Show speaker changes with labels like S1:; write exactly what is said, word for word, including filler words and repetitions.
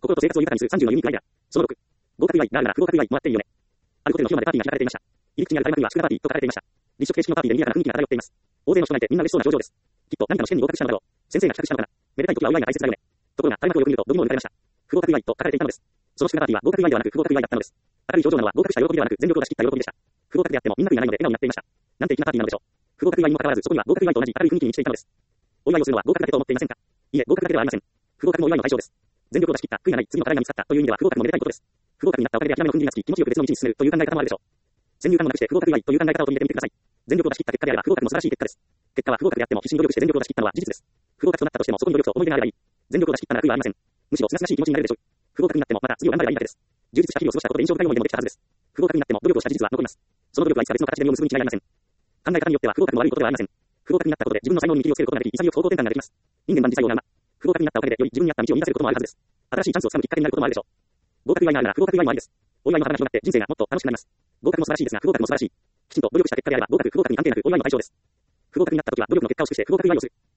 S1: 心と生活を豊かにするさんじゅうのユニークアイデア。そのろく。合格祝い、なるなら不合格祝いもらっていいよね。あるホテルの昼までパーティーが開かれていました。入り口にある大幕には祝賀パーティーと書かれていました。立食形式のパーティーで賑やかな雰囲気が漂っています。大勢の人がいてみんな嬉しそうな表情です。きっと何かの試験に合格したのだろう。先生が企画したのかな。めでたい時は祝いが大切だよね。ところが、大幕をよく見ると度肝を抜かれました。不合格祝いと書かれていたのです。その祝賀パーティーは合格祝いではなく不合格祝いだったのです。明るい表情なのは合格した喜びではなく全力を出し切った喜びでした。不合格であってもみんな悔いがないので笑顔になっていました。なんて粋なパーティーなのでしょう。不合格祝いにもかかわらずそこには合格祝いと同じ明るい雰囲気に満ちていたのです。お祝いをするのは合格だけと思っていませんか。いいえ、合格だけではありません。不合格もお祝いの対象です。全力を出し切った、悔いがない、次の課題が見つかったという意味では不合格もめでたいことです。不合格になったおかげで諦めの踏ん切りがつき、気持ちよく別の道に進めるという考え方もあるでしょう。先入観もなくして不合格祝いという考え方を取り入れてみてください。全力を出し切った結果であれば不合格も素晴らしい結果です。結果は不合格であっても必死に努力して全力を出し切ったのは事実です。不合格となったとしてもそこに努力と思い出があればいい。全力を出し切ったなら悔いはありません。むしろ清々しい気持ちになれるでしょう。不合格になってもまた次を頑張ればいいだけです。充実した日々を過ごしたことで印象深い思い出もできたはずです。不合格になっても努力をした事実は残ります。その努力はいつか別の形で実を結ぶに違いありません。考え方によっては不合格も悪いことではありません。不合格になったことで自分の才能に見切りをつけることができ、潔く方向転換ができます。人間万事才能がま。不合格になったおかげでより自分に合った道を見出せることもあるはずです。新しいチャンスをつかむきっかけになることもあるでしょう。合格祝いがあるなら不合格祝いもありです。お祝いの花が広がって人生がもっと楽しくなります。合格も素晴らしいですが不合格も素晴らしい。きちんと努力した結果であれば合格不合格に関係なくお祝いの対象です。不合格になった時は努力の結果を尽くして不合格祝いをする。